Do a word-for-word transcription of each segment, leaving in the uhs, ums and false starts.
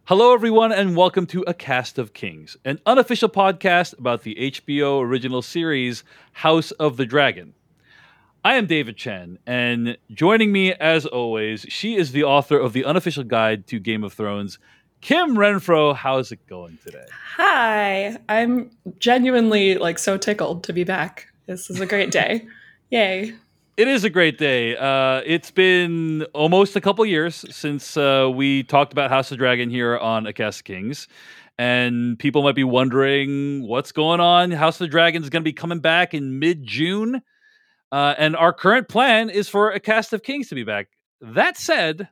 Hello, everyone, and welcome to A Cast of Kings, an unofficial podcast about the H B O original series House of the Dragon. I am David Chen, and joining me, as always, she is the author of the unofficial guide to Game of Thrones, Kim Renfro. How's it going today? Hi, I'm genuinely like so tickled to be back. This is a great day. Yay. It is a great day. Uh, it's been almost a couple years since uh, we talked about House of Dragon here on A Cast of Kings. And people might be wondering what's going on. House of the Dragon is going to be coming back in mid-June. Uh, and our current plan is for A Cast of Kings to be back. That said,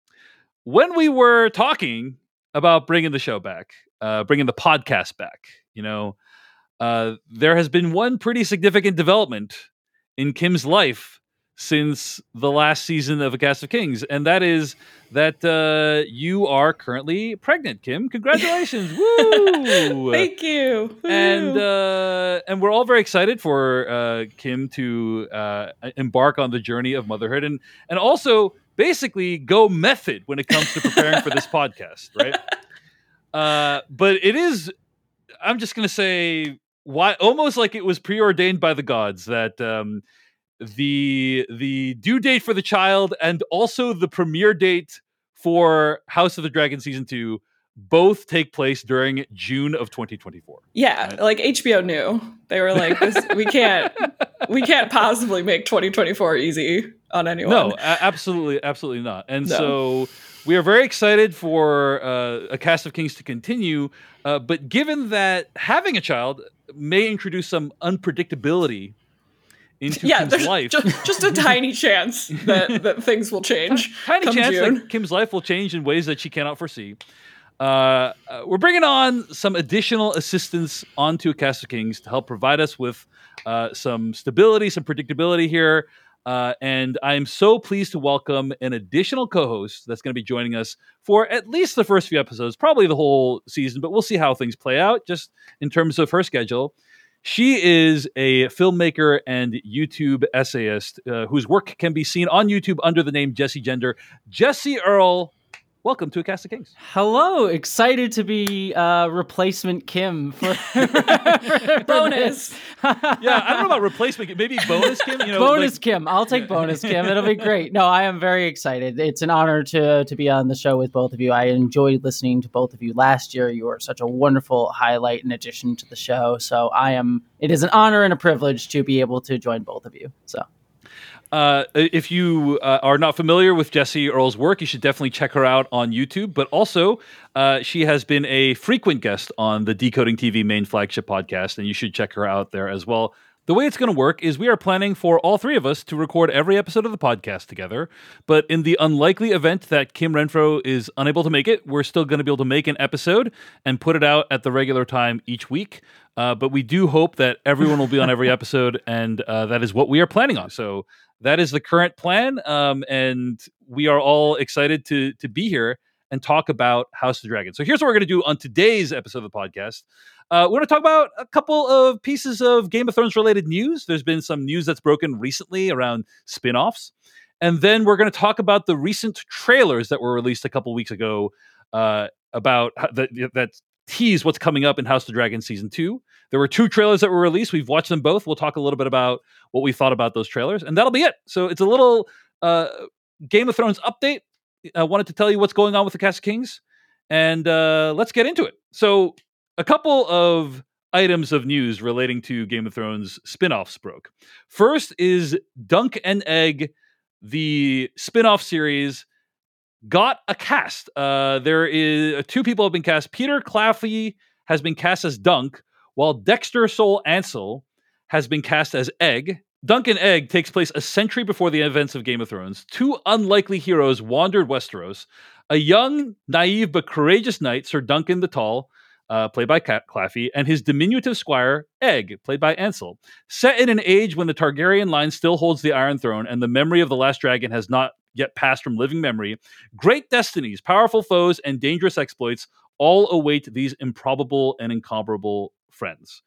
when we were talking about bringing the show back, uh, bringing the podcast back, you know, uh, there has been one pretty significant development in Kim's life since the last season of A Cast of Kings, and that is that uh, you are currently pregnant, Kim. Congratulations! Woo! Thank you. Woo. And uh, and we're all very excited for uh, Kim to uh, embark on the journey of motherhood, and and also basically go method when it comes to preparing for this podcast, right? Uh, but it is. I'm just going to say why, almost like it was preordained by the gods that um, the the due date for the child and also the premiere date for House of the Dragon season two both take place during June of twenty twenty-four. Yeah, right? like H B O knew. They were like, this, we can't, we can't possibly make twenty twenty-four easy on anyone. No, a- absolutely, absolutely not. And No. so we are very excited for uh, A Cast of Kings to continue. Uh, but given that having a child may introduce some unpredictability into yeah, Kim's there's life, just, just a tiny chance that, that things will change. tiny come chance June. that Kim's life will change in ways that she cannot foresee. Uh, uh, we're bringing on some additional assistance onto A Cast of Kings to help provide us with uh, some stability, some predictability here. Uh, and I'm so pleased to welcome an additional co-host that's going to be joining us for at least the first few episodes, probably the whole season, but we'll see how things play out just in terms of her schedule. She is a filmmaker and YouTube essayist uh, whose work can be seen on YouTube under the name Jessie Gender. Jessie Earl, welcome to A Cast of Kings. Hello, excited to be uh, replacement Kim for, for Bonus. Yeah, I don't know about replacement, maybe bonus Kim. You know, bonus like, Kim. I'll take bonus Kim. It'll be great. No, I am very excited. It's an honor to to be on the show with both of you. I enjoyed listening to both of you last year. You were such a wonderful highlight and addition to the show. So I am. It is an honor and a privilege to be able to join both of you. So. Uh, if you uh, are not familiar with Jessie Earl's work, you should definitely check her out on YouTube. But also, uh, she has been a frequent guest on the Decoding T V main flagship podcast, and you should check her out there as well. The way it's going to work is we are planning for all three of us to record every episode of the podcast together. But in the unlikely event that Kim Renfro is unable to make it, we're still going to be able to make an episode and put it out at the regular time each week. Uh, but we do hope that everyone will be on every episode, and uh, that is what we are planning on. So that is the current plan, um, and we are all excited to to be here and talk about House of the Dragon. So here's what we're going to do on today's episode of the podcast. Uh, we're going to talk about a couple of pieces of Game of Thrones related news. There's been some news that's broken recently around spin-offs. And then we're going to talk about the recent trailers that were released a couple weeks ago uh, about that, that tease what's coming up in House of the Dragon Season two. There were two trailers that were released. We've watched them both. We'll talk a little bit about what we thought about those trailers, and that'll be it. So it's a little uh, Game of Thrones update. I wanted to tell you what's going on with the Cast of Kings, and uh, let's get into it. So a couple of items of news relating to Game of Thrones spin-offs broke. First is Dunk and Egg, the spin-off series, got a cast. Uh, there is uh, two people have been cast. Peter Claffey has been cast as Dunk, while Dexter Soul Ansel has been cast as Egg. Dunk and Egg takes place a century before the events of Game of Thrones. Two unlikely heroes wandered Westeros. A young, naive, but courageous knight, Sir Duncan the Tall, uh, played by Claffey, and his diminutive squire, Egg, played by Ansel. Set in an age when the Targaryen line still holds the Iron Throne and the memory of the last dragon has not yet passed from living memory, great destinies, powerful foes, and dangerous exploits all await these improbable and incomparable friends.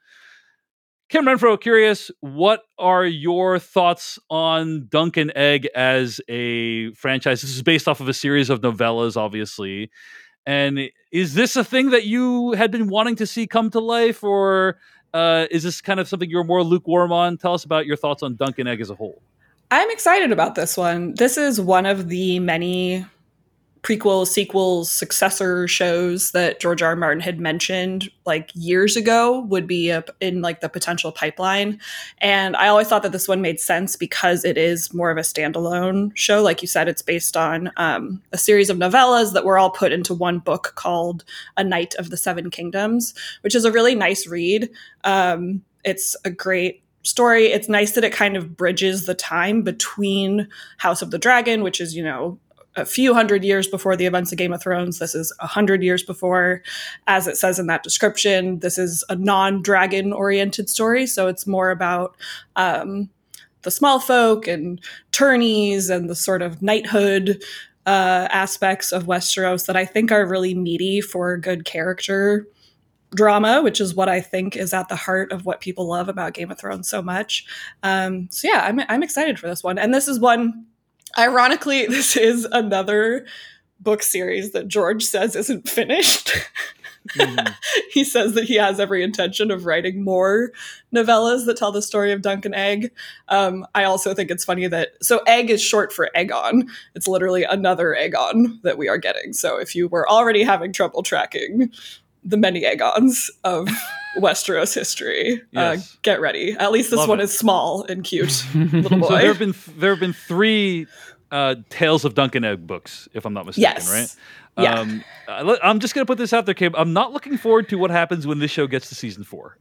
Kim Renfro, curious, what are your thoughts on Dunk and Egg as a franchise? This is based off of a series of novellas, obviously. And is this a thing that you had been wanting to see come to life, or uh, is this kind of something you're more lukewarm on? Tell us about your thoughts on Dunk and Egg as a whole. I'm excited about this one. This is one of the many prequels, sequels, successor shows that George R. R. Martin had mentioned like years ago would be a, in like the potential pipeline. And I always thought that this one made sense because it is more of a standalone show. Like you said, it's based on um, a series of novellas that were all put into one book called A Knight of the Seven Kingdoms, which is a really nice read. Um, it's a great story. It's nice that it kind of bridges the time between House of the Dragon, which is, you know, a few hundred years before the events of Game of Thrones. This is a hundred years before, as it says in that description. This is a non-dragon oriented story. So it's more about um, the small folk and tourneys and the sort of knighthood uh, aspects of Westeros that I think are really meaty for good character drama, which is what I think is at the heart of what people love about Game of Thrones so much. Um, so yeah, I'm, I'm excited for this one. And this is one, ironically, this is another book series that George says isn't finished. Mm-hmm. He says that he has every intention of writing more novellas that tell the story of Dunk and Egg. Um, I also think it's funny that, so Egg is short for Aegon. It's literally another Aegon that we are getting. So if you were already having trouble tracking the many Aegons of Westeros history, yes. uh, get ready. At least this Love one it. is small and cute, little boy. So there have been there have been three uh, Tales of Dunk and Egg books, if I'm not mistaken, yes. right? Yeah. Um, I'm just gonna put this out there, Kim. I'm not looking forward to what happens when this show gets to season four.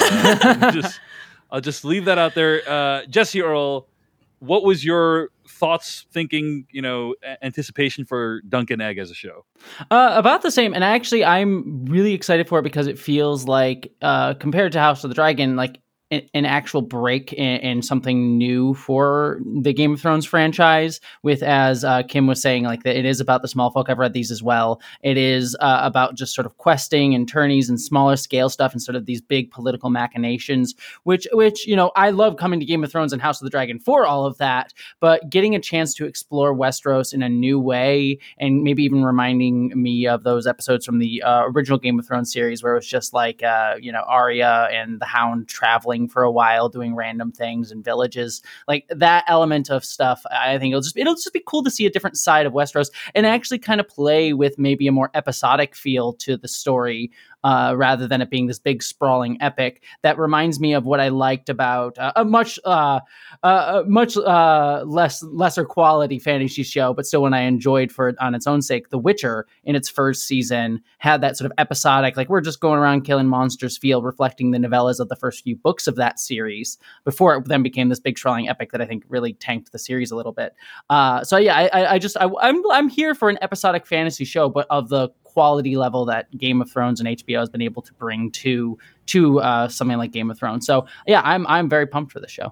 Uh, just, I'll just leave that out there. Uh, Jesse Earl, what was your thoughts, thinking, you know, anticipation for Dunk and Egg as a show? Uh, about the same. And actually, I'm really excited for it because it feels like, uh, compared to House of the Dragon, like an actual break in, in something new for the Game of Thrones franchise, with, as uh, Kim was saying, like that it is about the small folk. I've read these as well. It is uh, about just sort of questing and tourneys and smaller scale stuff instead of these big political machinations, which, which, you know, I love coming to Game of Thrones and House of the Dragon for all of that, but getting a chance to explore Westeros in a new way, and maybe even reminding me of those episodes from the uh, original Game of Thrones series where it was just like, uh, you know, Arya and the Hound traveling for a while, doing random things in villages, like that element of stuff. I think it'll just it'll just be cool to see a different side of Westeros and actually kind of play with maybe a more episodic feel to the story, uh, rather than it being this big sprawling epic. That reminds me of what I liked about uh, a much uh, uh, much uh, less lesser quality fantasy show, but still one I enjoyed for on its own sake. The Witcher in its first season had that sort of episodic, like we're just going around killing monsters feel, reflecting the novellas of the first few books of that series before it then became this big sprawling epic that I think really tanked the series a little bit. Uh, so yeah, I, I just I, I'm I'm here for an episodic fantasy show, but of the quality level that Game of Thrones and H B O has been able to bring to to uh, something like Game of Thrones. So yeah, I'm I'm very pumped for the show.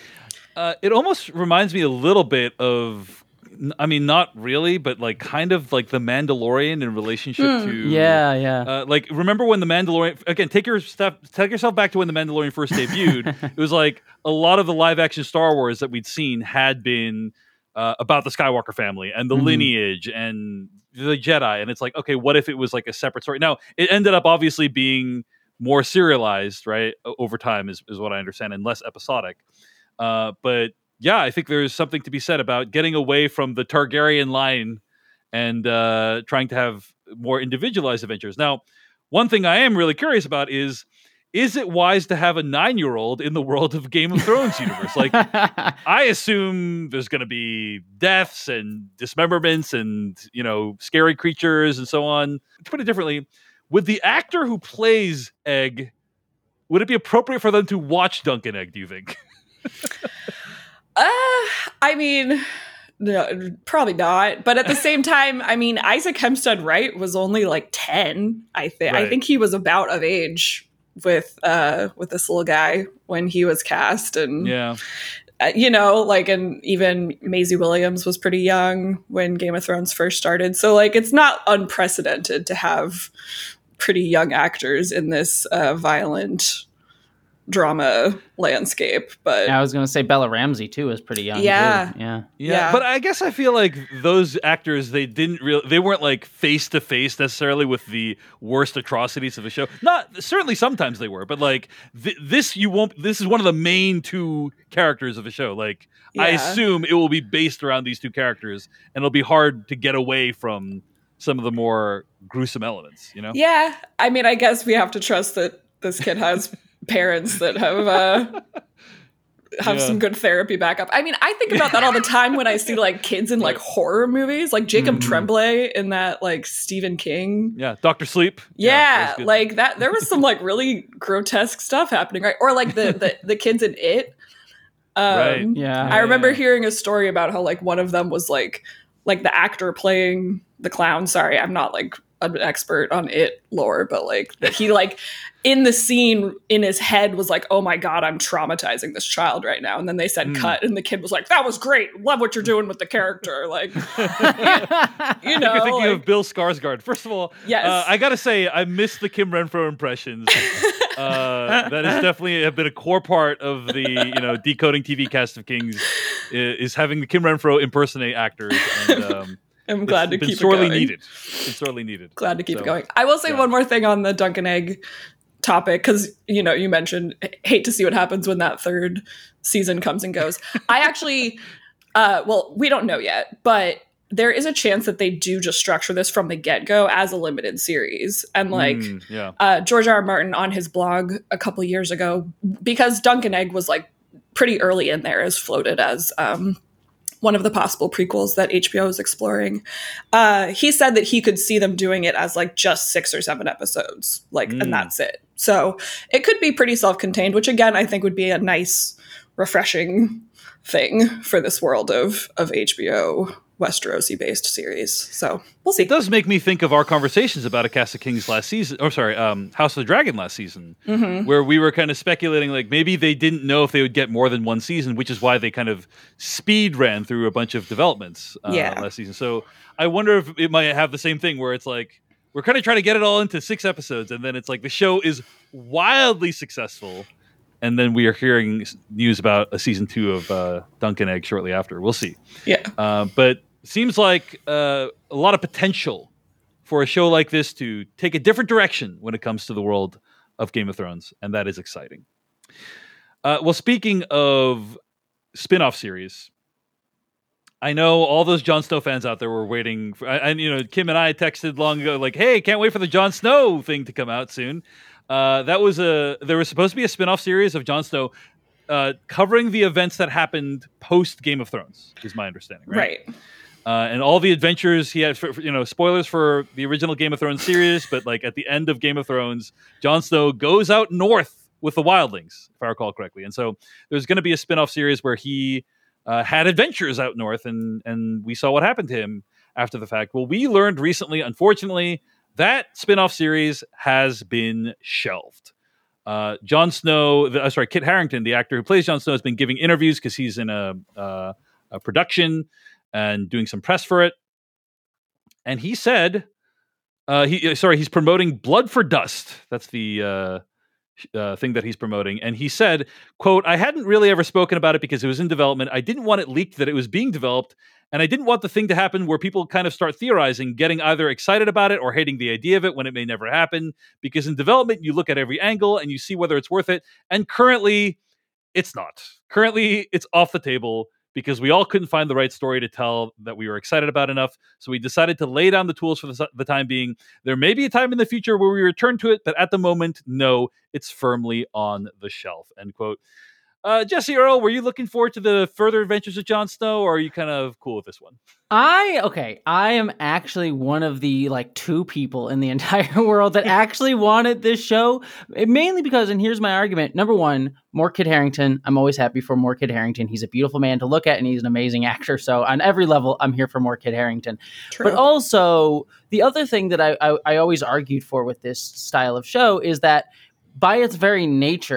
Uh, it almost reminds me a little bit of, I mean, not really, but like kind of like The Mandalorian in relationship mm. to yeah, yeah. Uh, like remember when The Mandalorian, again, take your step, take yourself back to when The Mandalorian first debuted. It was like a lot of the live action Star Wars that we'd seen had been uh, about the Skywalker family and the mm-hmm. lineage and the Jedi, and it's like, okay, what if it was like a separate story? Now it ended up obviously being more serialized, right, over time, is is what I understand, and less episodic. Uh, but yeah, I think there's something to be said about getting away from the Targaryen line and uh, trying to have more individualized adventures. Now, one thing I am really curious about is, is it wise to have a nine-year-old in the world of Game of Thrones universe? Like, I assume there's going to be deaths and dismemberments and, you know, scary creatures and so on. To put it differently, would the actor who plays Egg, would it be appropriate for them to watch Dunk and Egg, do you think? uh, I mean, no, probably not. But at the same time, I mean, Isaac Hempstead Wright was only like ten. I think. Right. I think he was about of age with uh with this little guy when he was cast, and yeah, uh, you know, like, and even Maisie Williams was pretty young when Game of Thrones first started. So like, it's not unprecedented to have pretty young actors in this uh, violent drama landscape. But yeah, I was going to say Bella Ramsey too is pretty young. Yeah. Too. yeah, yeah, Yeah. But I guess I feel like those actors, they didn't real, they weren't like face to face necessarily with the worst atrocities of the show. Not certainly, sometimes they were, but like th- this, you won't. This is one of the main two characters of the show. Like I Yeah. assume it will be based around these two characters, and it'll be hard to get away from some of the more gruesome elements. You know? Yeah, I mean, I guess we have to trust that this kid has parents that have uh, have Yeah. some good therapy backup. I mean, I think about that all the time when I see like kids in like horror movies, like Jacob Mhm. Tremblay in that like Stephen King. Yeah, Doctor Sleep. Yeah, that's good. like that. There was some like really grotesque stuff happening, right? Or like the the, the kids in It. Um, Right. yeah. I remember Yeah. hearing a story about how like one of them was like like the actor playing the clown. Sorry, I'm not like an expert on It lore, but like that he like in the scene in his head was like, oh my god, I'm traumatizing this child right now. And then they said Mm. cut, and the kid was like, that was great. Love what you're doing with the character. Like, you know, You're thinking like- of Bill Skarsgård. First of all, Yes. uh, I gotta say I miss the Kim Renfro impressions. uh, that is definitely have been a core part of the you know decoding T V cast of Kings is, is having the Kim Renfro impersonate actors. And, um, I'm glad to it's been keep sorely it going. needed. It's sorely needed. Glad to keep So, it going. I will say yeah. one more thing on the Dunk and Egg topic, because you know you mentioned h- hate to see what happens when that third season comes and goes. I actually, uh, well, we don't know yet, but there is a chance that they do just structure this from the get go as a limited series, and like. Mm, yeah. Uh, George R. R. Martin on his blog a couple years ago, because Dunk and Egg was like pretty early in there, as floated as um, one of the possible prequels that H B O is exploring. Uh, he said that he could see them doing it as like just six or seven episodes, like, Mm. and that's it. So it could be pretty self-contained, which again I think would be a nice, refreshing thing for this world of of H B O Westerosi based series. So we'll see. It does make me think of our conversations about A Cast of Kings last season, or sorry, um, House of the Dragon last season, Mhm. where we were kind of speculating like maybe they didn't know if they would get more than one season, which is why they kind of speed ran through a bunch of developments uh, Yeah. last season. So I wonder if it might have the same thing where it's like we're kind of trying to get it all into six episodes, and then it's like the show is wildly successful, and then we are hearing s- news about a season two of uh, Dunk and Egg shortly after. We'll see. Yeah. Uh, but seems like uh, a lot of potential for a show like this to take a different direction when it comes to the world of Game of Thrones, and that is exciting. Uh, well, speaking of spin-off series, I know all those Jon Snow fans out there were waiting for, and you know, Kim and I texted long ago, like, "Hey, can't wait for the Jon Snow thing to come out soon." Uh, that was a there was supposed to be a spin-off series of Jon Snow uh, covering the events that happened post Game of Thrones, is my understanding, right? Right. Uh, and all the adventures he had, for, for, you know, spoilers for the original Game of Thrones series, but like at the end of Game of Thrones, Jon Snow goes out north with the wildlings, if I recall correctly. And so there's going to be a spin-off series where he uh, had adventures out north, and and we saw what happened to him after the fact. Well, we learned recently, unfortunately, that spin-off series has been shelved. Uh, Jon Snow, the, uh, sorry, Kit Harington, the actor who plays Jon Snow, has been giving interviews because he's in a, uh, a production and doing some press for it. And he said, uh, he sorry, he's promoting Blood for Dust. That's the uh, uh, thing that he's promoting. And he said, quote, "I hadn't really ever spoken about it because it was in development. I didn't want it leaked that it was being developed. And I didn't want the thing to happen where people kind of start theorizing, getting either excited about it or hating the idea of it when it may never happen. Because in development, you look at every angle and you see whether it's worth it. And currently, it's not. Currently, it's off the table because we all couldn't find the right story to tell that we were excited about enough. So we decided to lay down the tools for the, the time being. There may be a time in the future where we return to it, but at the moment, no, it's firmly on the shelf," end quote. Uh, Jesse Earl, were you looking forward to the further adventures of Jon Snow, or are you kind of cool with this one? I okay, I am actually one of the like two people in the entire world that actually wanted this show, mainly because, and here's my argument. Number one, more Kit Harington. I'm always happy for more Kit Harington. He's a beautiful man to look at, and he's an amazing actor. So on every level, I'm here for more Kit Harington. True. But also, the other thing that I, I I always argued for with this style of show is that by its very nature,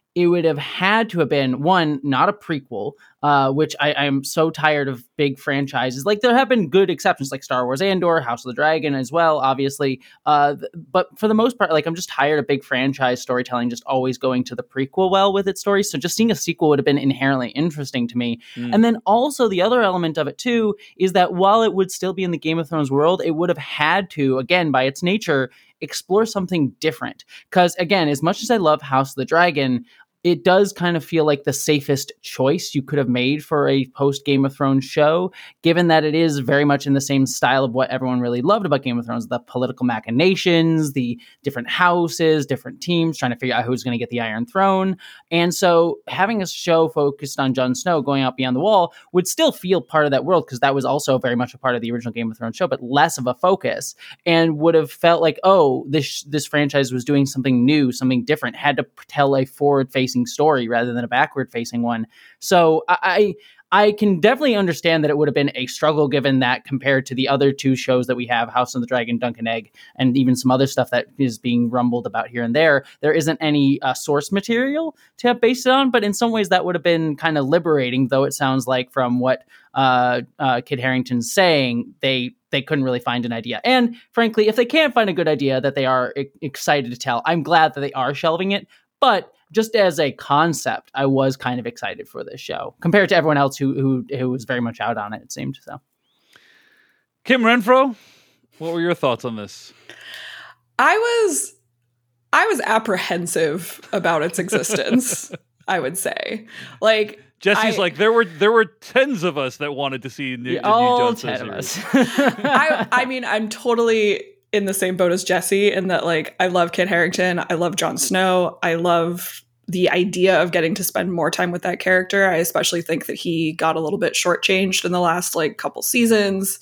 it would have had to have been, one, not a prequel, uh, which I, I'm so tired of big franchises. Like, there have been good exceptions, like Star Wars Andor, House of the Dragon as well, obviously. Uh, th- but for the most part, like, I'm just tired of big franchise storytelling just always going to the prequel well with its story. So just seeing a sequel would have been inherently interesting to me. Mm. And then also the other element of it, too, is that while it would still be in the Game of Thrones world, it would have had to, again, by its nature, explore something different. Because, again, as much as I love House of the Dragon, it does kind of feel like the safest choice you could have made for a post Game of Thrones show, given that it is very much in the same style of what everyone really loved about Game of Thrones, the political machinations, the different houses, different teams, trying to figure out who's going to get the Iron Throne. And so having a show focused on Jon Snow going out beyond the wall would still feel part of that world, because that was also very much a part of the original Game of Thrones show, but less of a focus, and would have felt like, oh, this this franchise was doing something new, something different, had to tell a forward-facing story rather than a backward-facing one. So I I can definitely understand that it would have been a struggle, given that compared to the other two shows that we have, House of the Dragon, Dunk and Egg, and even some other stuff that is being rumbled about here and there, there isn't any uh, source material to have based it on. But in some ways that would have been kind of liberating, though it sounds like from what uh, uh, Kit Harington's saying, they they couldn't really find an idea. And frankly, if they can't find a good idea that they are e- excited to tell, I'm glad that they are shelving it. But just as a concept, I was kind of excited for this show compared to everyone else who who, who was very much out on it, it seemed. So, Kim Renfro, what were your thoughts on this? I was I was apprehensive about its existence, I would say. Like, Jesse's I, like, there were there were tens of us that wanted to see new, yeah, the all new Jon ten of series. us. I, I mean, I'm totally in the same boat as Jesse in that, like, I love Kit Harington. I love Jon Snow. I love the idea of getting to spend more time with that character. I especially think that he got a little bit shortchanged in the last, like, couple seasons.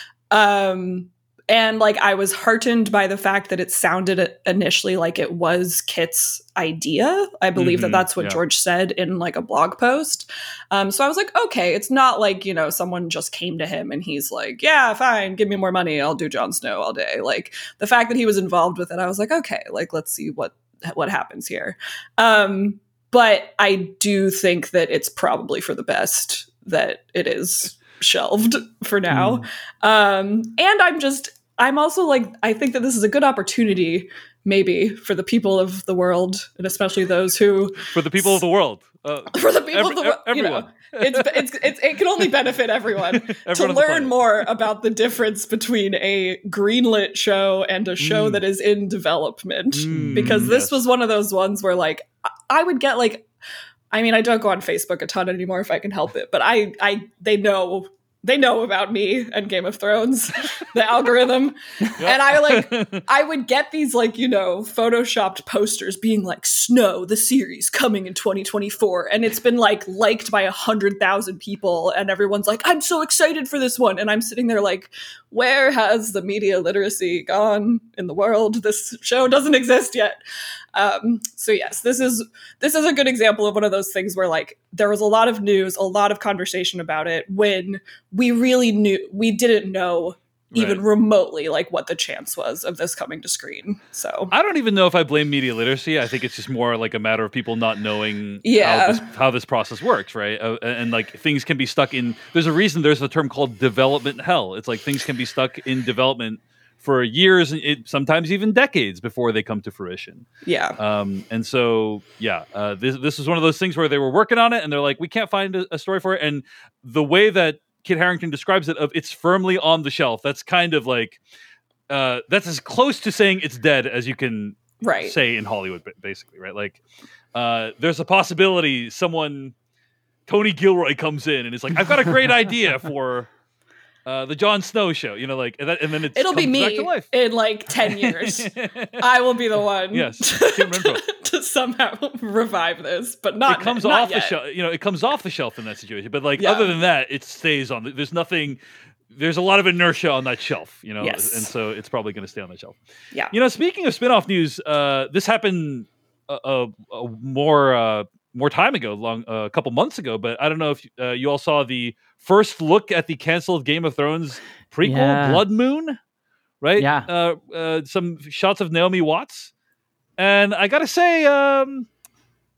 Um, and, like, I was heartened by the fact that it sounded initially like it was Kit's idea. I believe mm-hmm, that that's what yeah. George said in, like, a blog post. Um, so I was like, okay, it's not like, you know, someone just came to him and he's like, yeah, fine, give me more money, I'll do Jon Snow all day. Like, the fact that he was involved with it, I was like, okay, like, let's see what what happens here. Um, but I do think that it's probably for the best that it is shelved for now. Mm. Um, and I'm just, I'm also like, I think that this is a good opportunity maybe for the people of the world, and especially those who... For the people of the world. Uh, for the people every, of the world. Everyone. You know, it's, it's, it's, it can only benefit everyone, everyone to learn more about the difference between a greenlit show and a show mm. that is in development. Mm, because this yes. was one of those ones where, like, I would get, like... I mean, I don't go on Facebook a ton anymore if I can help it, but I, I, they know, they know about me and Game of Thrones, the algorithm. Yep. And I like, I would get these, like, you know, photoshopped posters being like, Snow, the series coming in twenty twenty-four. And it's been like liked by a hundred thousand people. And everyone's like, I'm so excited for this one. And I'm sitting there like, where has the media literacy gone in the world? This show doesn't exist yet. Um, so yes, this is this is a good example of one of those things where, like, there was a lot of news, a lot of conversation about it when we really knew, we didn't know even right. remotely, like, what the chance was of this coming to screen. So I don't even know if I blame media literacy. I think it's just more like a matter of people not knowing yeah. how, this, how this process works, right? Uh, and, and like things can be stuck in. There's a reason there's a term called development hell. It's like things can be stuck in development for years, and it, sometimes even decades before they come to fruition. Yeah. Um, and so, yeah, uh, this this is one of those things where they were working on it, and they're like, we can't find a, a story for it. And the way that Kit Harington describes it, of it's firmly on the shelf, that's kind of like, uh, that's as close to saying it's dead as you can right. say in Hollywood, basically, right? Like, uh, there's a possibility someone, Tony Gilroy comes in and is like, I've got a great idea for... Uh, the Jon Snow show, you know, like, and, that, and then it's it'll be me back to life. in like ten years. I will be the one, yes, to, to somehow revive this, but not. It comes not off yet. the shelf, you know. It comes off the shelf in that situation, but like yeah. other than that, it stays on. There's nothing. There's a lot of inertia on that shelf, you know, yes. and so it's probably going to stay on that shelf. Yeah. You know, speaking of spinoff news, uh, this happened a, a, a more. Uh, more time ago, long uh, a couple months ago, but I don't know if uh, you all saw the first look at the canceled Game of Thrones prequel, yeah. Blood Moon, right? Yeah. Uh, uh, some shots of Naomi Watts. And I gotta say, um,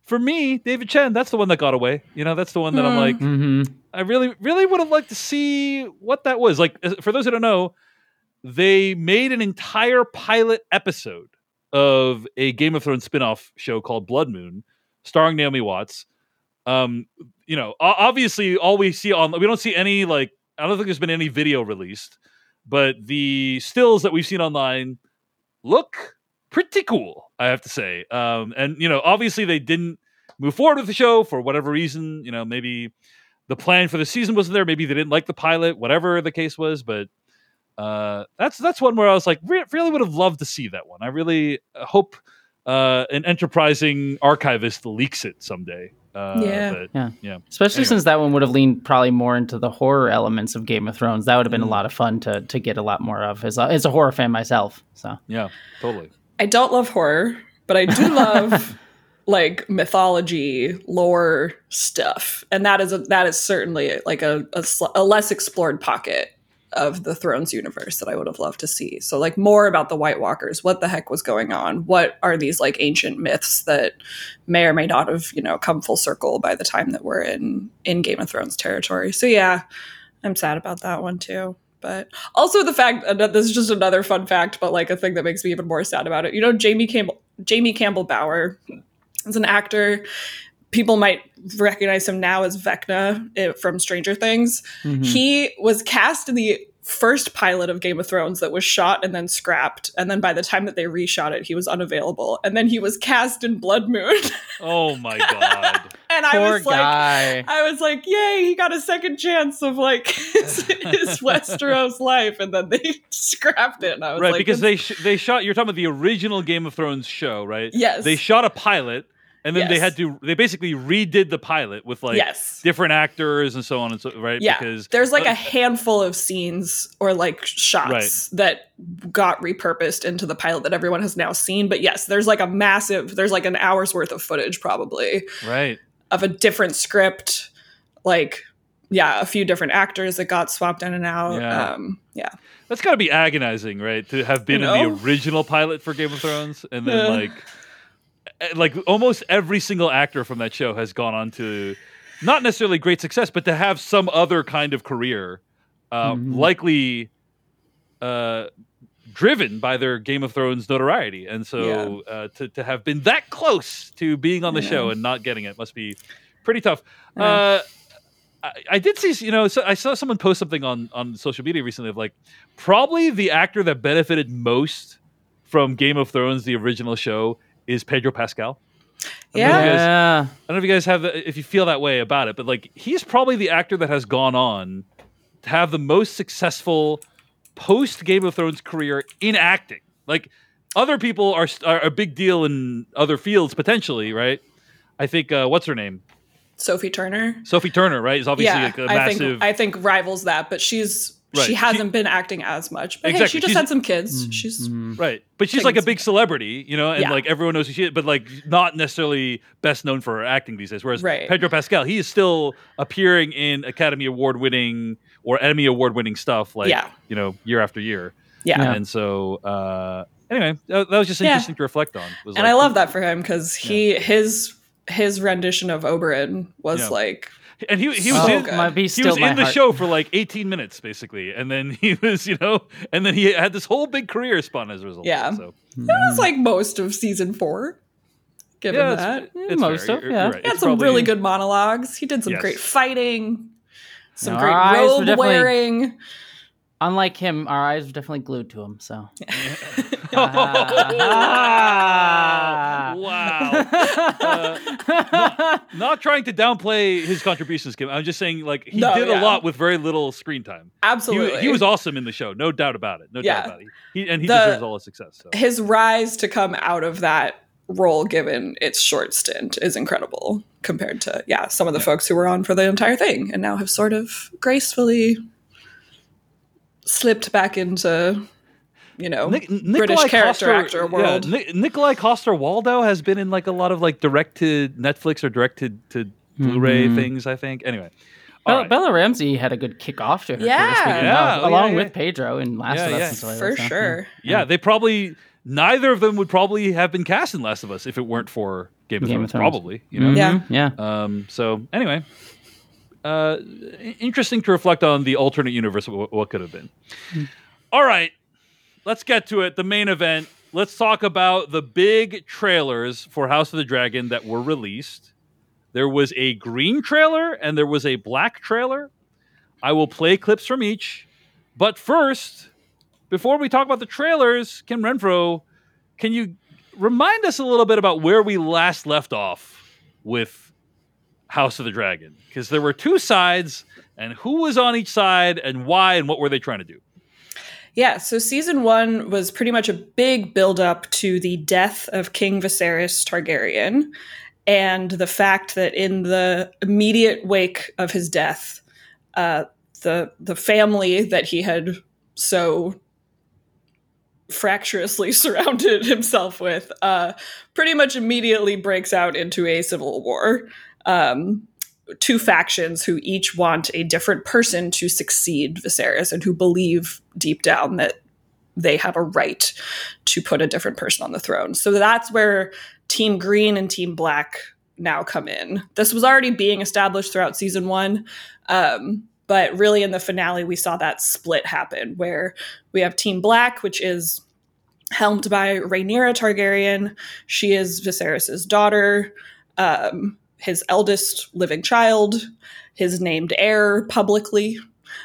for me, David Chen, that's the one that got away. You know, that's the one that mm. I'm like, mm-hmm. I really, really would have liked to see what that was. Like, for those who don't know, they made an entire pilot episode of a Game of Thrones spinoff show called Blood Moon, starring Naomi Watts. Um, you know, obviously, all we see on we don't see any like I don't think there's been any video released, but the stills that we've seen online look pretty cool, I have to say. Um, and you know, obviously, they didn't move forward with the show for whatever reason. You know, maybe the plan for the season wasn't there. Maybe they didn't like the pilot, whatever the case was, but. Uh, that's that's one where I was like, re- really would have loved to see that one. I really hope uh, an enterprising archivist leaks it someday. Uh, yeah. But, yeah, yeah. Especially anyway. since that one would have leaned probably more into the horror elements of Game of Thrones. That would have been Mm. a lot of fun to to get a lot more of. As a, as a horror fan myself, so Yeah, totally. I don't love horror, but I do love like mythology, lore stuff, and that is a, that is certainly like a, a, sl- a less explored pocket of the Thrones universe that I would have loved to see. So like more about the White Walkers, what the heck was going on? What are these like ancient myths that may or may not have, you know, come full circle by the time that we're in, in Game of Thrones territory. So yeah, I'm sad about that one too. But also the fact, uh, this is just another fun fact, but like a thing that makes me even more sad about it. You know, Jamie Campbell, Jamie Campbell Bower is an actor. People might recognize him now as Vecna from Stranger Things. mm-hmm. He was cast in the first pilot of Game of Thrones that was shot and then scrapped. And then by the time that they reshot it, he was unavailable. And then he was cast in Blood Moon. Oh my god! And Poor I was guy. like, I was like, yay, he got a second chance of like his, his Westeros life. And then they scrapped it. And I was Right, like, because they sh- they shot. You're talking about the original Game of Thrones show, right? Yes. They shot a pilot. And then Yes. they had to, they basically redid the pilot with like Yes. different actors and so on and so, right? Yeah, Because there's like uh, a handful of scenes or like shots Right. that got repurposed into the pilot that everyone has now seen. But yes, there's like a massive, there's like an hour's worth of footage probably right. of a different script. Like, yeah, a few different actors that got swapped in and out. Yeah. Um, yeah. That's got to be agonizing, right? To have been You in know? the original pilot for Game of Thrones and then Yeah. like, like almost every single actor from that show has gone on to not necessarily great success, but to have some other kind of career, uh, Mhm. likely uh, driven by their Game of Thrones notoriety. And so uh, to, to have been that close to being on the Yeah. show and not getting it must be pretty tough. Yeah. Uh, I, I did see, you know, so I saw someone post something on, on social media recently of like, probably the actor that benefited most from Game of Thrones, the original show, is Pedro Pascal. I don't know if you Yeah. guys- Yeah. I don't know if you guys have, if you feel that way about it, but like he's probably the actor that has gone on to have the most successful post Game of Thrones career in acting. Like other people are, are a big deal in other fields potentially, right? I think uh, what's her name, Sophie Turner. Sophie Turner, right? Is obviously Yeah, like a I massive. think I think rivals that, but she's Right. she She- hasn't been acting as much. But hey, Exactly. she just She's- had some kids. She's Right, but she's Things. like a big celebrity, you know, and Yeah. like everyone knows who she is, but like not necessarily best known for her acting these days. Whereas Right. Pedro Pascal, he is still appearing in Academy Award winning or Emmy Award winning stuff, like Yeah. you know, year after year. yeah. Yeah. And so, uh, anyway, that, that was just Yeah. interesting to reflect on. Was And like, I love that for him because he his his rendition of Oberyn was Yeah. like and he he was So in, good. Might be he still was my in the heart. show for like eighteen minutes basically, and then he was, you know, and then he had this whole big career spun as a result. Yeah. So it was like most of season four. Given yeah, that. it's, Yeah, it's most fair. of, You're- yeah. you're right. He had It's some probably- really good monologues. He did some Yes. great fighting, some No, great our eyes were robe definitely- wearing. Unlike him, our eyes were definitely glued to him. So. Wow. Uh, not, not trying to downplay his contributions, Kim. I'm just saying, like, he No, did yeah. a lot with very little screen time. He, Absolutely. he was awesome in the show, no doubt about it. No Yeah. doubt about it. He, and he The- deserves all the success. So. His rise to come out of that role given its short stint is incredible compared to yeah some of the folks who were on for the entire thing and now have sort of gracefully slipped back into you know Nic- British Nikolai character Coster- actor world. Yeah, Ni- Nikolai Coster Waldo has been in like a lot of like direct to Netflix or direct to, to Blu-ray Mhm. things, I think. Anyway. All Bella, right. Bella Ramsey had a good kickoff to her Yeah. career, speaking Yeah. of, Oh, along yeah, with yeah. Pedro in Last Yeah, of Us yeah. and so For so, sure. Yeah, they probably neither of them would probably have been cast in Last of Us if it weren't for Game of, Game Thrones, of Thrones. Probably, you know? Mm-hmm. Yeah. Yeah. Um, so anyway, uh, interesting to reflect on the alternate universe of what, what could have been. Mm-hmm. All right, let's get to it. The main event. Let's talk about the big trailers for House of the Dragon that were released. There was a green trailer and there was a black trailer. I will play clips from each. But first, before we talk about the trailers, Kim Renfro, can you remind us a little bit about where we last left off with House of the Dragon? Because there were two sides, and who was on each side, and why, and what were they trying to do? Yeah, so season one was pretty much a big build-up to the death of King Viserys Targaryen, and the fact that in the immediate wake of his death, uh, the the family that he had so fractiously surrounded himself with uh, pretty much immediately breaks out into a civil war. Um, two factions who each want a different person to succeed Viserys and who believe deep down that they have a right to put a different person on the throne. So that's where Team Green and Team Black now come in. This was already being established throughout season one, um, but really in the finale we saw that split happen where we have Team Black, which is helmed by Rhaenyra Targaryen. She is Viserys' daughter, um, his eldest living child, his named heir publicly,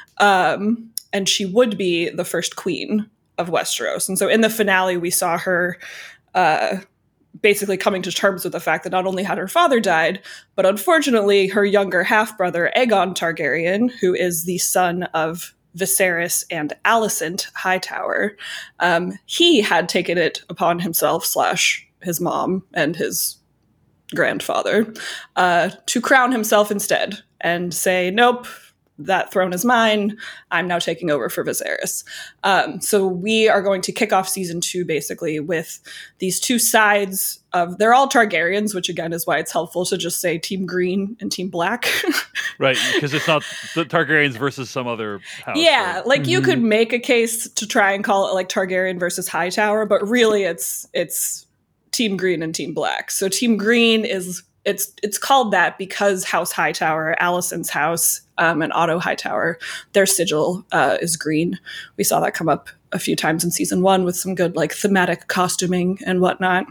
um, and she would be the first queen of Westeros. And so in the finale, we saw her uh, basically coming to terms with the fact that not only had her father died, but unfortunately her younger half-brother, Aegon Targaryen, who is the son of Viserys and Alicent Hightower, um, he had taken it upon himself, slash his mom and his grandfather, uh, to crown himself instead and say, nope, that throne is mine. I'm now taking over for Viserys. Um, so we are going to kick off season two basically with these two sides of, they're all Targaryens, which again is why it's helpful to just say Team Green and Team Black. Right, because it's not the Targaryens versus some other house. Yeah, right? like Mm-hmm. you could make a case to try and call it like Targaryen versus Hightower, but really it's it's Team Green and Team Black. So Team Green is it's it's called that because House Hightower, Alicent's house, um, and Otto Hightower, their sigil uh, is green. We saw that come up a few times in season one with some good like thematic costuming and whatnot.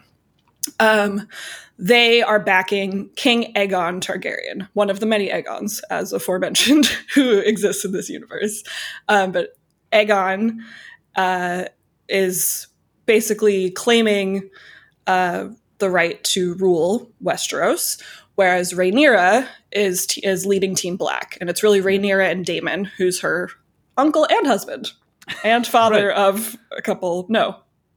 Um, they are backing King Aegon Targaryen, one of the many Aegons, as aforementioned, who exists in this universe. Um, but Aegon uh, is basically claiming Uh, the right to rule Westeros, whereas Rhaenyra is t- is leading Team Black, and it's really Rhaenyra and Daemon, who's her uncle and husband and father right. of a couple. No,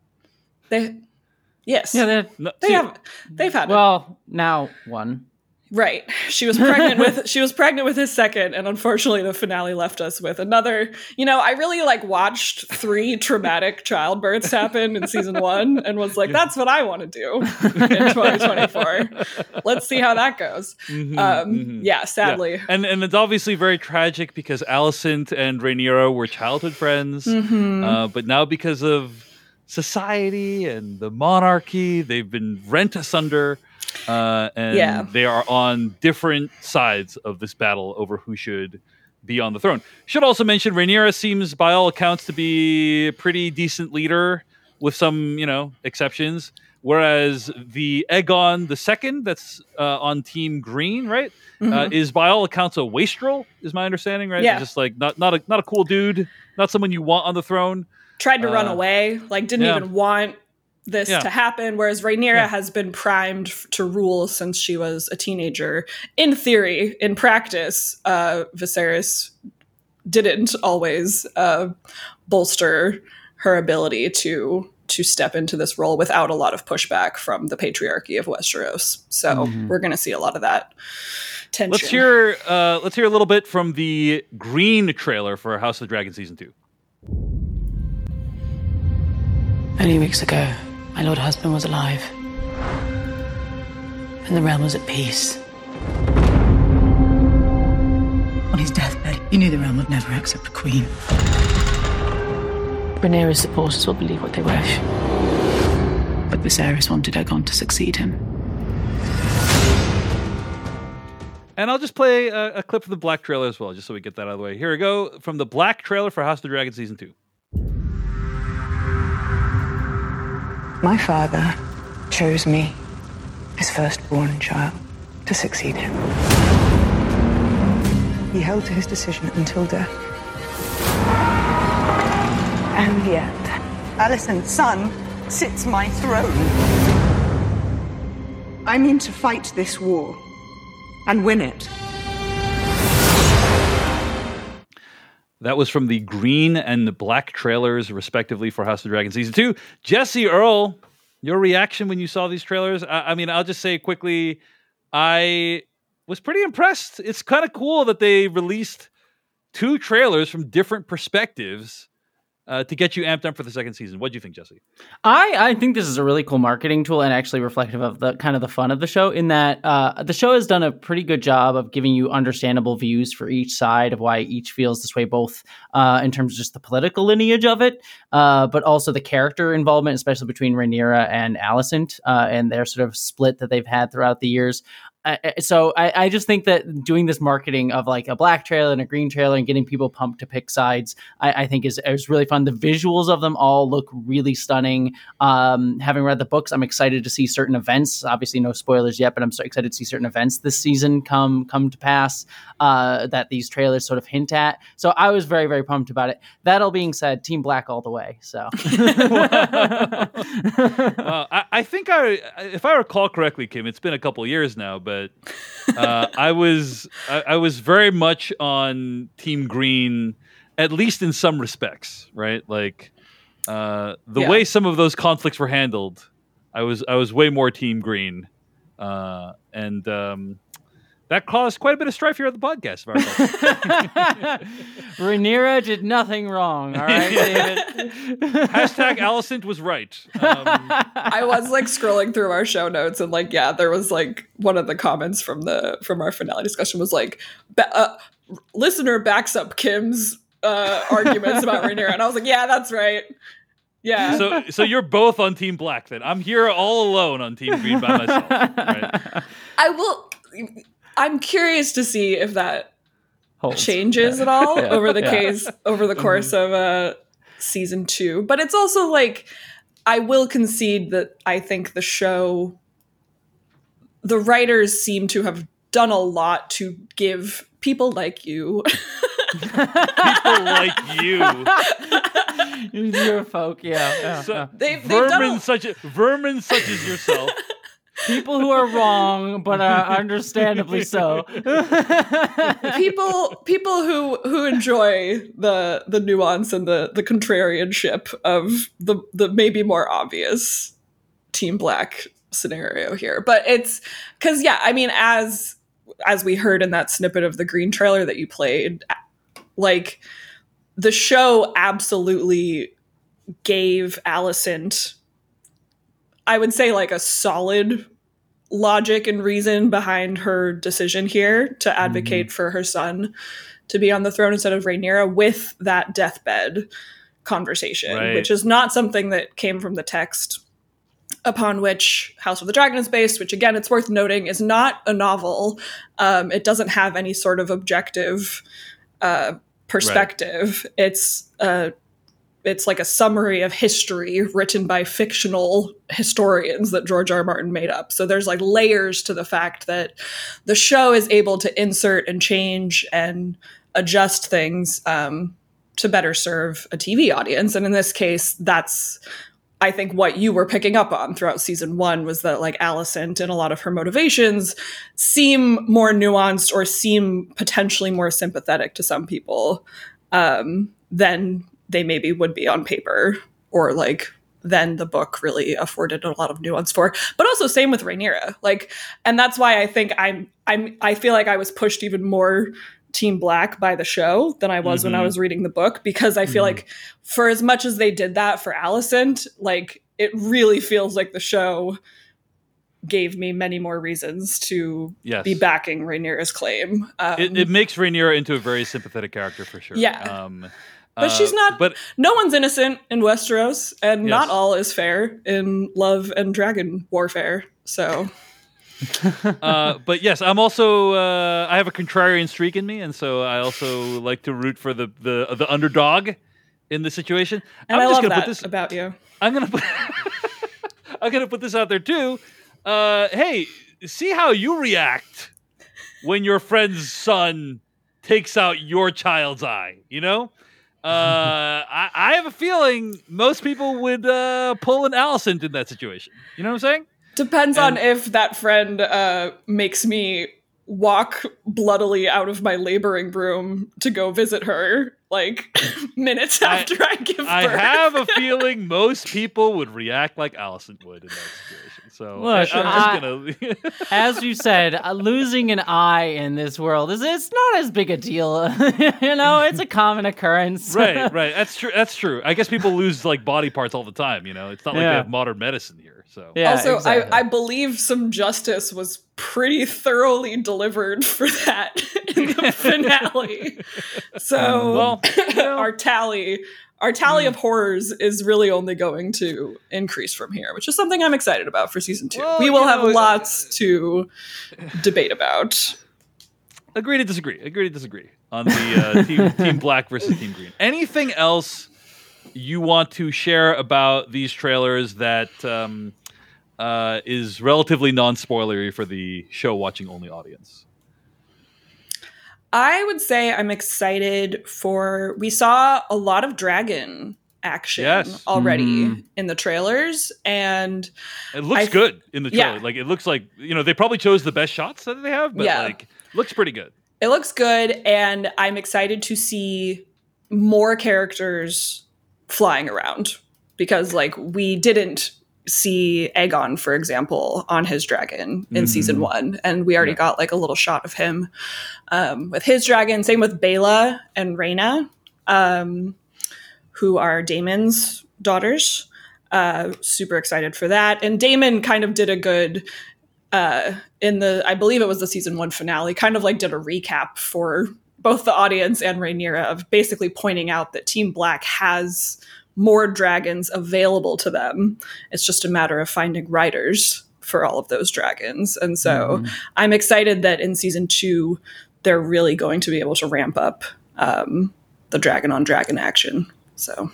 they yes, yeah, no, they see, have they've had well it. now one. Right. She was pregnant with she was pregnant with his second, and unfortunately the finale left us with another. You know, I really like watched three traumatic childbirths happen in season one and was like, that's what I want to do in twenty twenty-four. Let's see how that goes. Mm-hmm, um, mm-hmm. Yeah, sadly. Yeah. And and it's obviously very tragic because Alicent and Rhaenyra were childhood friends, mm-hmm. uh, but now because of society and the monarchy, they've been rent asunder. Uh, and yeah. they are on different sides of this battle over who should be on the throne. Should also mention Rhaenyra seems, by all accounts, to be a pretty decent leader, with some, you know, exceptions. Whereas the Aegon the Second, that's uh, on Team Green, right, mm-hmm. uh, is by all accounts a wastrel, is my understanding, right? Yeah. Just like not not a not a cool dude, not someone you want on the throne. Tried to uh, run away, like didn't yeah. even want this yeah. to happen, whereas Rhaenyra yeah. has been primed f- to rule since she was a teenager. In theory, in practice, uh, Viserys didn't always uh, bolster her ability to to step into this role without a lot of pushback from the patriarchy of Westeros. So mm-hmm. we're going to see a lot of that tension. Let's hear uh, let's hear a little bit from the green trailer for House of the Dragon season two. Many weeks ago, my lord husband was alive, and the realm was at peace. On his deathbed, he knew the realm would never accept a queen. Rhaenyra's supporters will believe what they wish. Viserys wanted Aegon to succeed him. And I'll just play a, a clip from the Black trailer as well, just so we get that out of the way. Here we go from the Black trailer for House of the Dragon Season two. My father chose me, his firstborn child, to succeed him. He held to his decision until death. And yet, Alicent's son sits my throne. I mean to fight this war and win it. That was from the green and the black trailers, respectively, for House of the Dragon Season two. Jesse Earl, your reaction when you saw these trailers? I, I mean, I'll just say quickly, I was pretty impressed. It's kind of cool that they released two trailers from different perspectives Uh, to get you amped up for the second season. What do you think, Jesse? I, I think this is a really cool marketing tool and actually reflective of the kind of the fun of the show, in that uh, the show has done a pretty good job of giving you understandable views for each side of why each feels this way, both uh, in terms of just the political lineage of it, uh, but also the character involvement, especially between Rhaenyra and Alicent uh, and their sort of split that they've had throughout the years. Uh, so I, I just think that doing this marketing of like a black trailer and a green trailer and getting people pumped to pick sides, I, I think is, is really fun. The visuals of them all look really stunning. Um, having read the books, I'm excited to see certain events. Obviously, no spoilers yet, but I'm so excited to see certain events this season come come to pass uh, that these trailers sort of hint at. So I was very, very pumped about it. That all being said, Team Black all the way. So uh, I, I think I, if I recall correctly, Kim, it's been a couple years now, but. But uh, I was I, I was very much on Team Green, at least in some respects, right? Like uh, the yeah. way some of those conflicts were handled, I was I was way more Team Green, uh, and um, that caused quite a bit of strife here at the podcast. Rhaenyra did nothing wrong. All right, David. Hashtag Alicent was right. Um, I was like scrolling through our show notes, and like, yeah, there was like one of the comments from the from our finale discussion was like, ba- uh, listener backs up Kim's uh, arguments about Rhaenyra, and I was like, yeah, that's right. Yeah. So so you're both on Team Black then. I'm here all alone on Team Green by myself. Right? I will. I'm curious to see if that Holds. changes yeah. at all yeah. over the yeah. case over the course of uh, season two. But it's also like, I will concede that I think the show, the writers seem to have done a lot to give people like you, people like you, your folk, yeah, yeah, so, yeah. They've, they've vermin done a, such a, vermin such as yourself. People who are wrong, but uh, understandably so. people people who who enjoy the the nuance and the the contrarianship of the the maybe more obvious Team Black scenario here. But it's because yeah, I mean, as as we heard in that snippet of the green trailer that you played, like the show absolutely gave Alicent, I would say, like a solid logic and reason behind her decision here to advocate mm-hmm. for her son to be on the throne instead of Rhaenyra with that deathbed conversation, right. which is not something that came from the text upon which House of the Dragon is based, which again, it's worth noting, is not a novel. Um, it doesn't have any sort of objective uh, perspective. Right. It's uh, It's like a summary of history written by fictional historians that George R. R. Martin made up. So there's like layers to the fact that the show is able to insert and change and adjust things um, to better serve a T V audience. And in this case, that's, I think, what you were picking up on throughout season one was that like Alicent and a lot of her motivations seem more nuanced or seem potentially more sympathetic to some people um, than they maybe would be on paper, or like then the book really afforded a lot of nuance for. But also same with Rhaenyra. Like, and that's why I think I'm I'm I feel like I was pushed even more Team Black by the show than I was mm-hmm. when I was reading the book, because I feel mm-hmm. like for as much as they did that for Alicent, like it really feels like the show gave me many more reasons to yes. be backing Rhaenyra's claim. Um, it, it makes Rhaenyra into a very sympathetic character for sure. Yeah. Um, But she's not. But no one's innocent in Westeros, and Yes. not all is fair in love and dragon warfare. So, uh, but yes, I'm also uh, I have a contrarian streak in me, and so I also like to root for the the, the underdog in the situation. and I'm I just love gonna that put this. about you. I'm gonna put. I'm gonna put this out there too. Uh, hey, see how you react when your friend's son takes out your child's eye. You know. Uh, I, I have a feeling most people would uh, pull an Alicent in that situation. You know what I'm saying? Depends And- on if that friend uh, makes me walk bloodily out of my laboring room to go visit her, like minutes I- after I, give birth. I have a feeling most people would react like Alicent would in that situation. So Look, I, I- am just gonna. As you said, uh, losing an eye in this world is it's not as big a deal. You know, it's a common occurrence. right, right. That's true. That's true. I guess people lose like body parts all the time. You know, it's not like Yeah. they have modern medicine here. So Yeah, also, exactly. I, I believe some justice was pretty thoroughly delivered for that in the finale. So Well, you know- our tally, our tally of horrors is really only going to increase from here, which is something I'm excited about for season two. Well, we will you have know, lots to debate about. agree to disagree. Agree to disagree on the uh, team, team Black versus Team Green. Anything else you want to share about these trailers that um, uh, is relatively non-spoilery for the show watching only audience? I would say I'm excited for. We saw a lot of dragon action Yes. already Mhm. in the trailers, and It looks I- good in the trailer. yeah. Like it looks like you know they probably chose the best shots that they have, but Yeah. like looks pretty good. it looks good. And I'm excited to see more characters flying around because, like, we didn't see Aegon, for example, on his dragon in Mhm. season one, and we already Yeah. got like a little shot of him um, with his dragon. Same with Bela and Rhaena, um, who are Daemon's daughters. Uh, super excited for that. And Daemon kind of did a good uh, in the, I believe it was the season one finale, kind of like did a recap for both the audience and Rhaenyra of basically pointing out that Team Black has more dragons available to them. It's just a matter of finding writers for all of those dragons. And so Mhm. I'm excited that in season two, they're really going to be able to ramp up um, the dragon on dragon action. So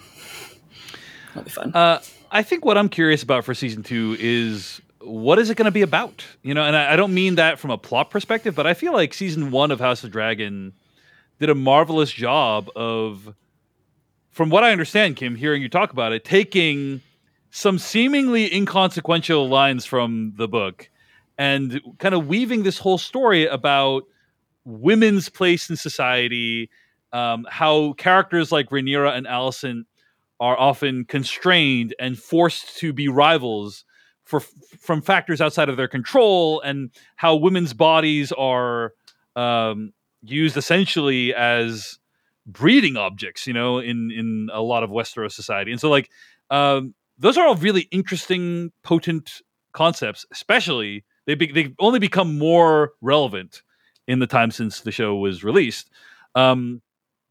that'll be fun. Uh, I think what I'm curious about for season two is what is it going to be about? You know, and I, I don't mean that from a plot perspective, but I feel like season one of House of Dragon did a marvelous job of, from what I understand, Kim, hearing you talk about it, taking some seemingly inconsequential lines from the book and kind of weaving this whole story about women's place in society, um, how characters like Rhaenyra and Alicent are often constrained and forced to be rivals for from factors outside of their control, and how women's bodies are um, used essentially as breeding objects, you know, in in a lot of Westeros society. And so, like, um, those are all really interesting, potent concepts. Especially they be, they've only become more relevant in the time since the show was released. Um,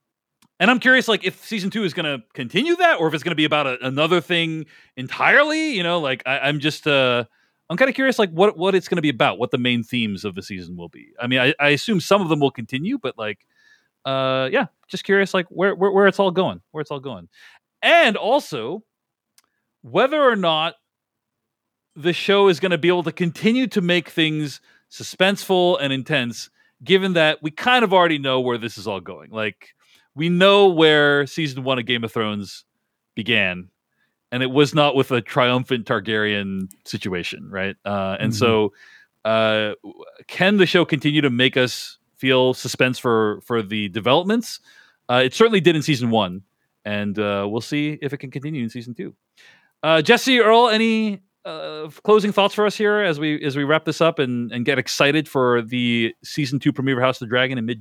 and I'm curious, like, if season two is going to continue that, or if it's going to be about a, another thing entirely. You know, like I, I'm just, uh, I'm kind of curious, like, what what it's going to be about, what the main themes of the season will be. I mean, I, I assume some of them will continue, but like, uh, yeah, just curious, like, where, where where it's all going, where it's all going, and also whether or not the show is going to be able to continue to make things suspenseful and intense, given that we kind of already know where this is all going. Like, we know where season one of Game of Thrones began, and it was not with a triumphant Targaryen situation, right? Uh, and Mhm. so, uh, can the show continue to make us feel suspense for for the developments? Uh, it certainly did in season one, and uh, we'll see if it can continue in season two. Uh, Jesse, Earl, any uh, closing thoughts for us here as we as we wrap this up and, and get excited for the season two premiere of House of the Dragon in mid June?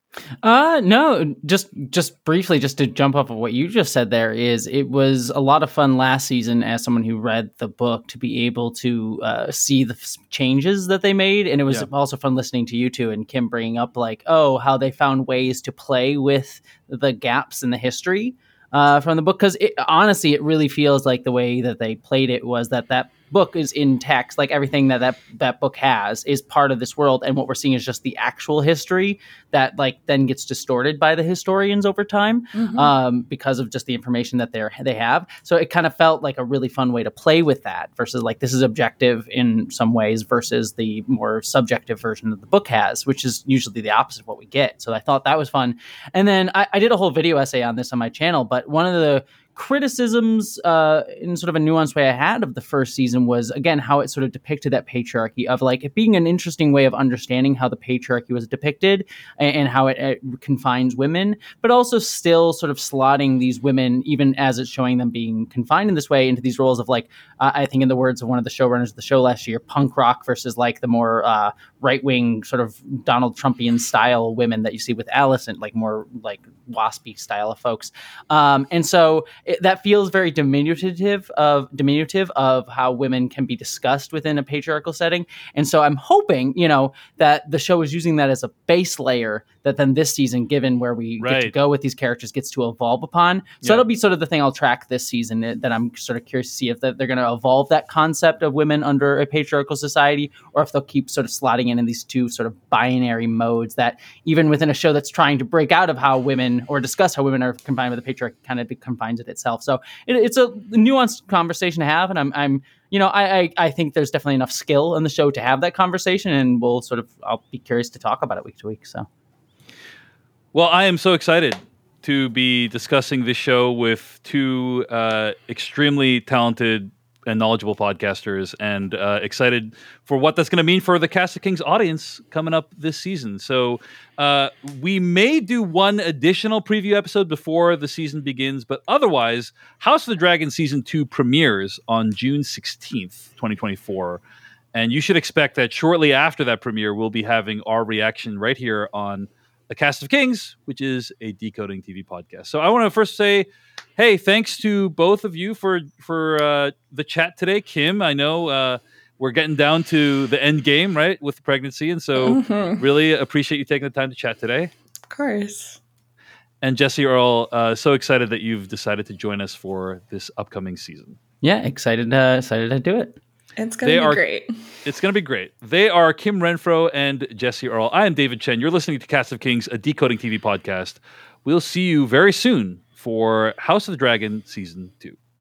Uh no, just just briefly, just to jump off of what you just said there, is it was a lot of fun last season as someone who read the book to be able to uh, see the f- changes that they made, and it was Yeah. also fun listening to you two and Kim bringing up like, oh, how they found ways to play with the gaps in the history uh, from the book, because honestly, it really feels like the way that they played it was that that book is in text, like everything that, that that book has is part of this world, and what we're seeing is just the actual history that like then gets distorted by the historians over time Mhm. um, because of just the information that they're they have. So it kind of felt like a really fun way to play with that versus like this is objective in some ways versus the more subjective version that the book has, which is usually the opposite of what we get. So I thought that was fun. And then I, I did a whole video essay on this on my channel, but one of the criticisms uh, in sort of a nuanced way I had of the first season was, again, how it sort of depicted that patriarchy of like it being an interesting way of understanding how the patriarchy was depicted and, and how it, it confines women, but also still sort of slotting these women, even as it's showing them being confined in this way, into these roles of like, uh, I think in the words of one of the showrunners of the show last year, punk rock versus like the more uh, right-wing sort of Donald Trumpian style women that you see with Allison, like more like waspy style of folks. Um, and so it, that feels very diminutive of diminutive of how women can be discussed within a patriarchal setting. And so I'm hoping, you know, that the show is using that as a base layer that then this season, given where we Right. get to go with these characters, gets to evolve upon. So Yeah. that'll be sort of the thing I'll track this season, uh, that I'm sort of curious to see if that they're going to evolve that concept of women under a patriarchal society, or if they'll keep sort of slotting in in these two sort of binary modes that even within a show that's trying to break out of how women or discuss how women are combined with the patriarchy kind of confines it itself. So it, it's a nuanced conversation to have. And I'm, I'm, you know, I, I, I think there's definitely enough skill in the show to have that conversation, and we'll sort of, I'll be curious to talk about it week to week. So. Well, I am so excited to be discussing this show with two uh, extremely talented and knowledgeable podcasters, and uh, excited for what that's going to mean for the Cast of Kings audience coming up this season. So uh, we may do one additional preview episode before the season begins, but otherwise, House of the Dragon Season two premieres on June sixteenth, twenty twenty-four. And you should expect that shortly after that premiere, we'll be having our reaction right here on The Cast of Kings, which is a Decoding T V podcast. So I want to first say, hey, thanks to both of you for for uh, the chat today. Kim, I know uh, we're getting down to the end game, right, with the pregnancy, and so Mhm. really appreciate you taking the time to chat today. Of course. And Jesse Earl, uh, so excited that you've decided to join us for this upcoming season. Yeah, excited, uh, excited to do it. It's going They to be are- great. It's going to be great. They are Kim Renfro and Jesse Earl. I am David Chen. You're listening to Cast of Kings, a Decoding T V podcast. We'll see you very soon for House of the Dragon Season two.